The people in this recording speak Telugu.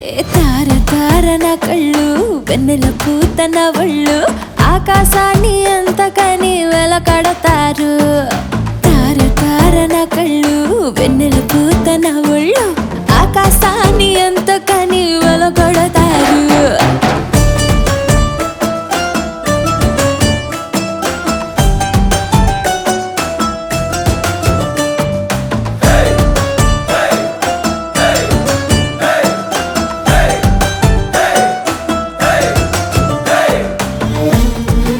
ఏ తార తార నా కళ్ళు వెన్నెల పూతన ఒళ్ళు ఆకాశాన్ని అంతకని వెలకడతారు.